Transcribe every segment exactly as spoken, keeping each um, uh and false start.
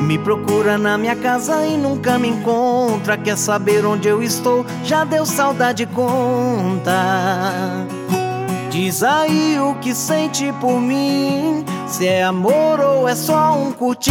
Me procura na minha casa e nunca me encontra. Quer saber onde eu estou? Já deu saudade, conta. Diz aí o que sente por mim, se é amor ou é só um curtir.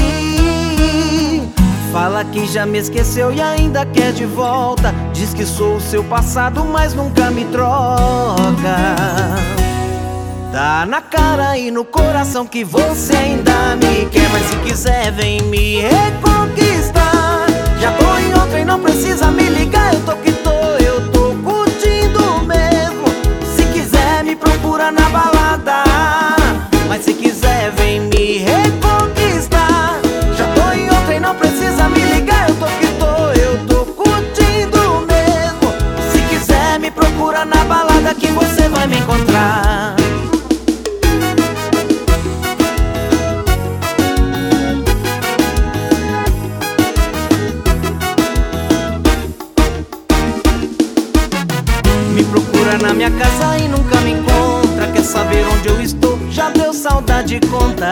Fala que já me esqueceu e ainda quer de volta. Diz que sou o seu passado, mas nunca me troca. Tá na cara e no coração que você ainda me quer, mas se quiser vem me reconquistar. Já tô em outra e não precisa me ligar. Eu tô que tô, eu tô curtindo mesmo. Se quiser me procura na balada, mas se quiser vem me reconquistar. Já tô em outra e não precisa me ligar. Eu tô que tô, eu tô curtindo mesmo. Se quiser me procura na balada que você vai me encontrar. Me procura na minha casa e nunca me encontra. Quer saber onde eu estou? Já deu saudade, conta.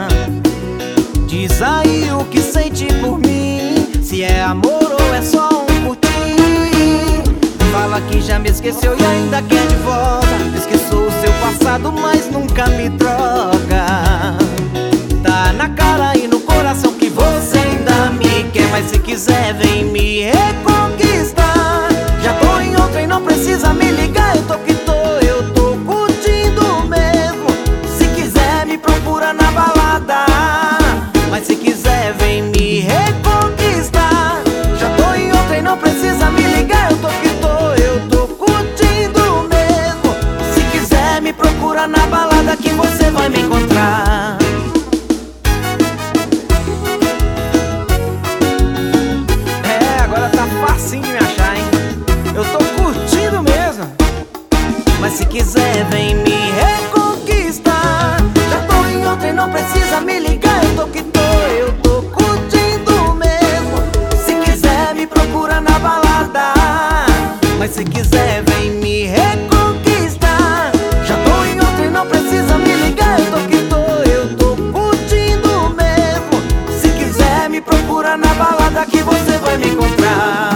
Diz aí o que sente por mim, se é amor ou é só um curtir. Fala que já me esqueceu e ainda quer de volta. Diz que sou o seu passado, mas nunca me troca. Tá na cara e no coração que você ainda me quer, mas se quiser vem me reconquistar. Já tô em outra e não precisa me ligar. Eu tô que tô, eu tô curtindo mesmo. Se quiser me procura na balada, mas se quiser vem me reconquistar. Já tô em outra e não precisa me ligar. Eu tô que tô, eu tô curtindo mesmo. Se quiser me procura na balada que você vai me encontrar. É, agora tá facinho de me achar, hein? Eu tô curtindo mesmo, mas se quiser vem me reconquistar. Já tô em outra e não precisa me ligar. Eu tô que tô, eu tô curtindo mesmo. Se quiser me procura na balada, mas se quiser vem me reconquistar. Já tô em outra e não precisa me ligar. Eu tô que tô, eu tô curtindo mesmo. Se quiser me procura na balada que você vai me encontrar.